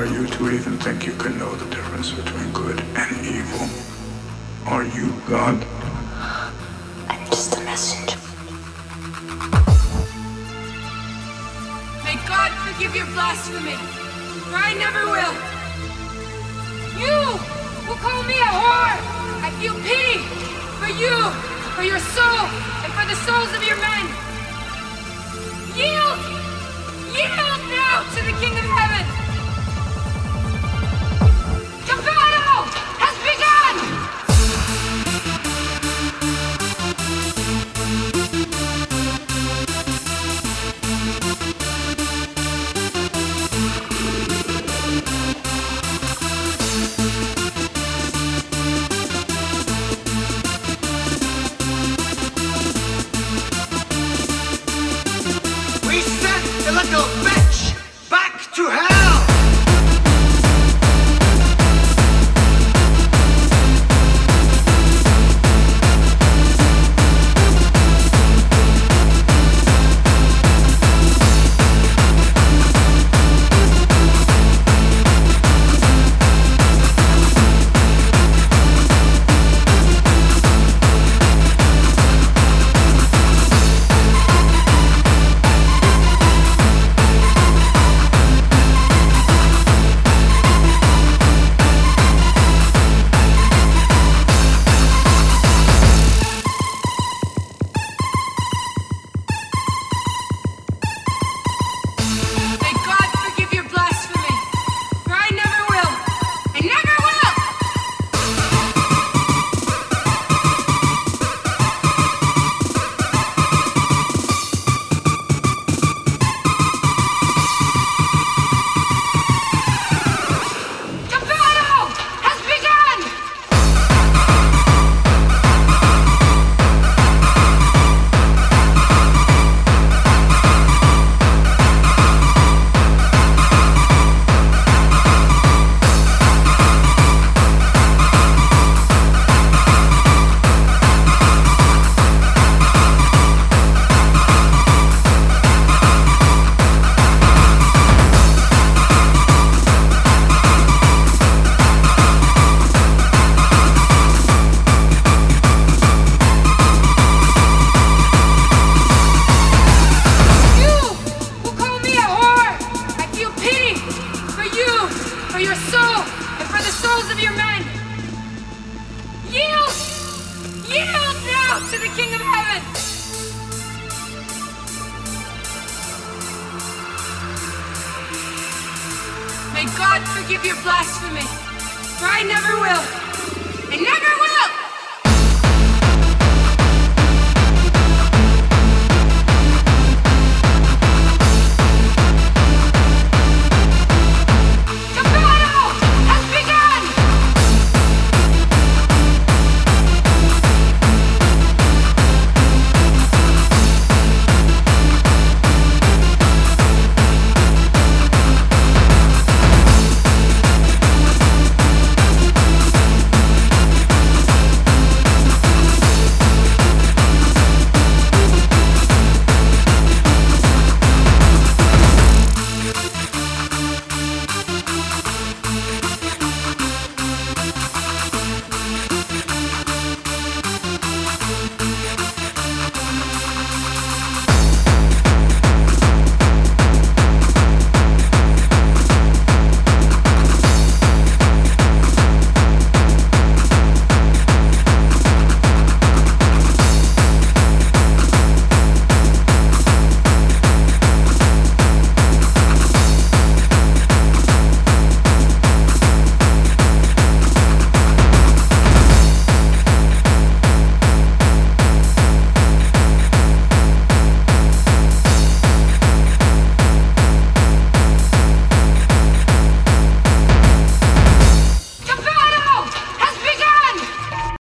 are you to even think you can know the difference between good and evil? Are you God? I'm just a messenger. May God forgive your blasphemy, for I never will. You who call me a whore, I feel pity for you, for your soul, and for the souls of your men. Yield! Yield now to the King of Heaven! The battle has begun! We sent the little bitch back to hell! May God forgive your blasphemy, for I never will. I never will! The battle has begun! You who call me a whore, I feel pity for you, for your soul, and for the souls of your men. Yield! Yield now to the King of Heaven! May God forgive your blasphemy, for I never will. I never will!